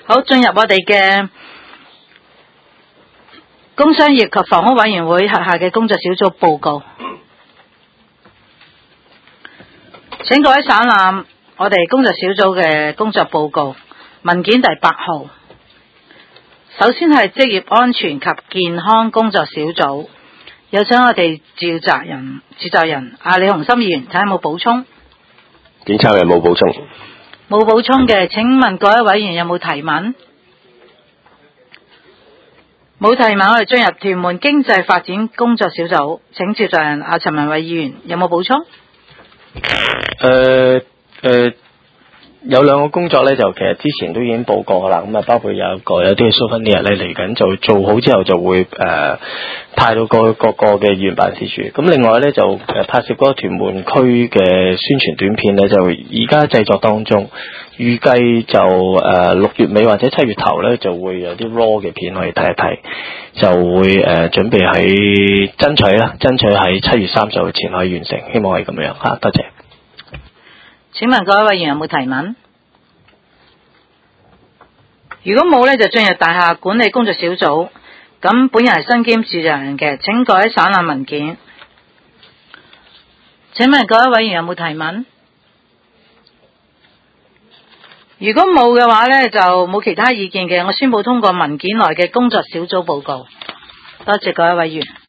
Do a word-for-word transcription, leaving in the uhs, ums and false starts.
好，進入我哋嘅工商業及房屋委員會轄下嘅工作小組報告，請各位省覽我哋工作小組嘅工作報告文件第八號。首先係職業安全及健康工作小組，有請我哋召集人召集人阿李鴻心議員睇下有冇補充。 檢察員冇補充。 冇補充嘅，請問各位委員有冇提問？冇提問，我哋進入屯門經濟發展工作小組，請召集人阿陳文偉議員有冇補充？ 誒、呃、誒、呃，有兩個工作咧，就其實之前都已經報過啦。咁啊，包括有一個有啲 souvenir 咧嚟緊就做好之後就會誒、呃、派到各各個嘅議員辦事處。咁另外咧就誒拍攝嗰個屯門區嘅宣傳短片咧，就而家製作當中，預計就誒六月尾或者七月頭咧就會有啲 raw 嘅片可以睇一睇，就會誒、呃、準備喺爭取啦，爭取喺七月三十號前可以完成，希望係咁樣嚇。多謝。 請問各位委員有冇提問？如果冇呢，就進入大廈管理工作小組。咁本人係身兼召集人嘅，請各位省覽文件。請問各位委員有冇提問？如果冇嘅話呢，就冇其他意見嘅，我宣布通過文件內嘅工作小組報告。多謝各位委員。